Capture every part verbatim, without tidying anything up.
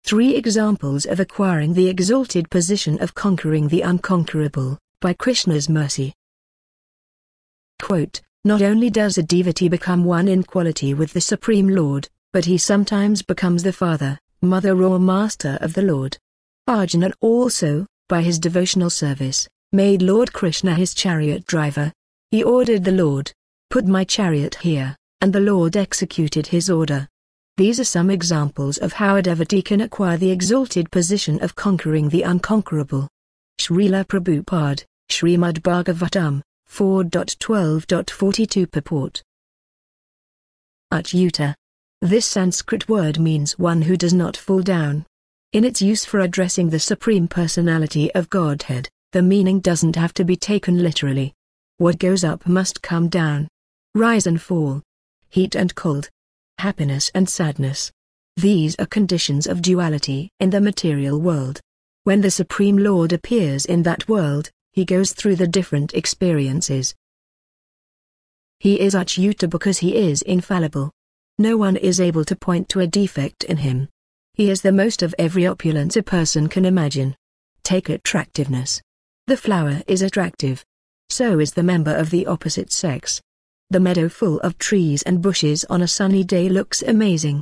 Three examples of acquiring the exalted position of conquering the unconquerable, by Krishna's mercy. Quote, not only does a devotee become one in quality with the Supreme Lord, but he sometimes becomes the father, mother or master of the Lord. Arjuna also, by his devotional service, made Lord Krishna his chariot driver. He ordered the Lord, "Put my chariot here," and the Lord executed his order. These are some examples of how a devotee can acquire the exalted position of conquering the unconquerable. Srila Prabhupada, Srimad Bhagavatam, four twelve forty-two Purport. Achyuta. This Sanskrit word means one who does not fall down. In its use for addressing the Supreme Personality of Godhead, the meaning doesn't have to be taken literally. What goes up must come down. Rise and fall. Heat and cold. Happiness and sadness. These are conditions of duality in the material world. When the Supreme Lord appears in that world, he goes through the different experiences. He is Achyuta because he is infallible. No one is able to point to a defect in him. He is the most of every opulence a person can imagine. Take attractiveness. The flower is attractive. So is the member of the opposite sex. The meadow full of trees and bushes on a sunny day looks amazing.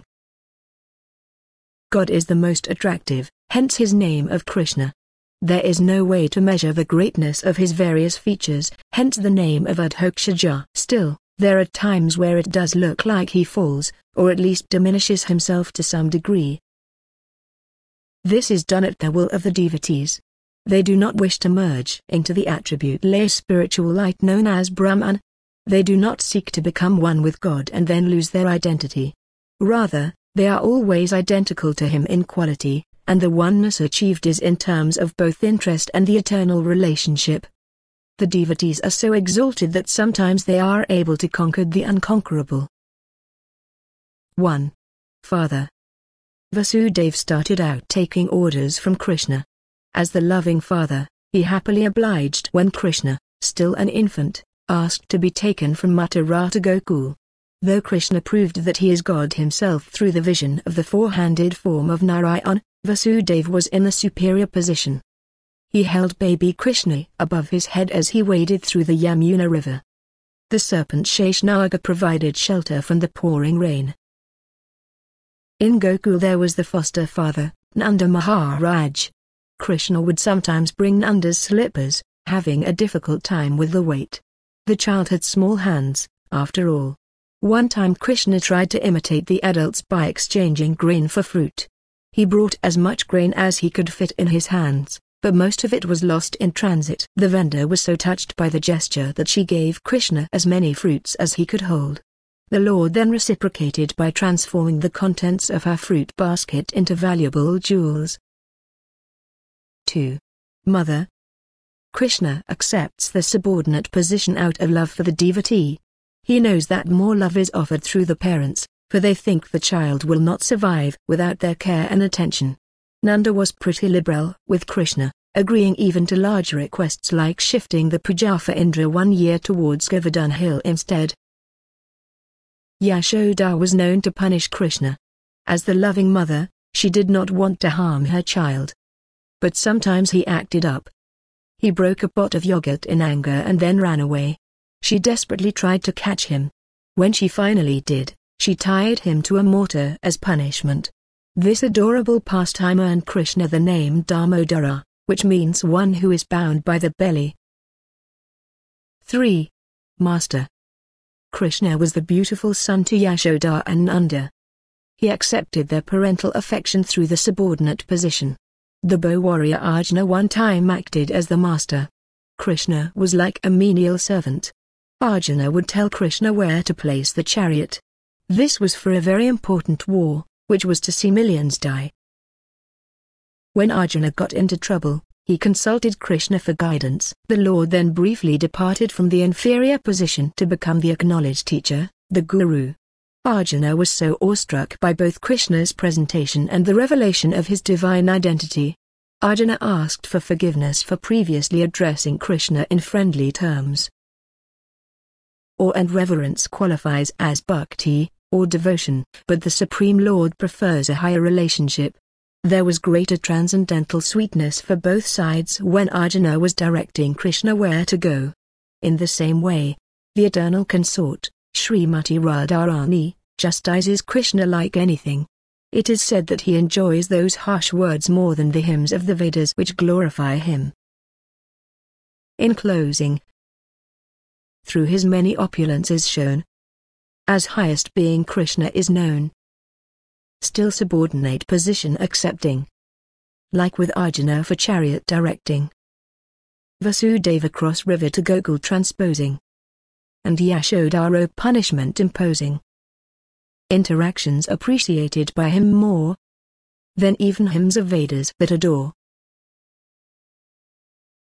God is the most attractive, hence his name of Krishna. There is no way to measure the greatness of his various features, hence the name of Adhokshaja. Still, there are times where it does look like he falls, or at least diminishes himself to some degree. This is done at the will of the devotees. They do not wish to merge into the attribute-less spiritual light known as Brahman. They do not seek to become one with God and then lose their identity. Rather, they are always identical to him in quality, and the oneness achieved is in terms of both interest and the eternal relationship. The devotees are so exalted that sometimes they are able to conquer the unconquerable. one. Father. Vasudeva started out taking orders from Krishna. As the loving father, he happily obliged when Krishna, still an infant, asked to be taken from Mathura to Gokul. Though Krishna proved that he is God himself through the vision of the four-handed form of Narayan, Vasudeva was in a superior position. He held baby Krishna above his head as he waded through the Yamuna river. The serpent Sheshnaga provided shelter from the pouring rain. In Gokul there was the foster father, Nanda Maharaj. Krishna would sometimes bring Nanda's slippers, having a difficult time with the weight. The child had small hands, after all. One time Krishna tried to imitate the adults by exchanging grain for fruit. He brought as much grain as he could fit in his hands, but most of it was lost in transit. The vendor was so touched by the gesture that she gave Krishna as many fruits as he could hold. The Lord then reciprocated by transforming the contents of her fruit basket into valuable jewels. two. Mother. Krishna accepts the subordinate position out of love for the devotee. He knows that more love is offered through the parents, for they think the child will not survive without their care and attention. Nanda was pretty liberal with Krishna, agreeing even to large requests like shifting the puja for Indra one year towards Govardhan Hill instead. Yashoda was known to punish Krishna. As the loving mother, she did not want to harm her child. But sometimes he acted up. He broke a pot of yogurt in anger and then ran away. She desperately tried to catch him. When she finally did, she tied him to a mortar as punishment. This adorable pastime earned Krishna the name Damodara, which means one who is bound by the belly. three. Master. Krishna was the beautiful son to Yashoda and Nanda. He accepted their parental affection through the subordinate position. The bow warrior Arjuna one time acted as the master. Krishna was like a menial servant. Arjuna would tell Krishna where to place the chariot. This was for a very important war, which was to see millions die. When Arjuna got into trouble, he consulted Krishna for guidance. The Lord then briefly departed from the inferior position to become the acknowledged teacher, the Guru. Arjuna was so awestruck by both Krishna's presentation and the revelation of his divine identity. Arjuna asked for forgiveness for previously addressing Krishna in friendly terms. Awe and reverence qualifies as bhakti, or devotion, but the Supreme Lord prefers a higher relationship. There was greater transcendental sweetness for both sides when Arjuna was directing Krishna where to go. In the same way, the eternal consort, Srimati Radharani, chastises Krishna like anything. It is said that he enjoys those harsh words more than the hymns of the Vedas which glorify him. In closing, through his many opulences shown, as highest being Krishna is known, still subordinate position accepting, like with Arjuna for chariot directing, Vasudeva cross river to Gokul transposing, and Yashodhara punishment imposing. Interactions appreciated by him more than even hymns of Vedas that adore.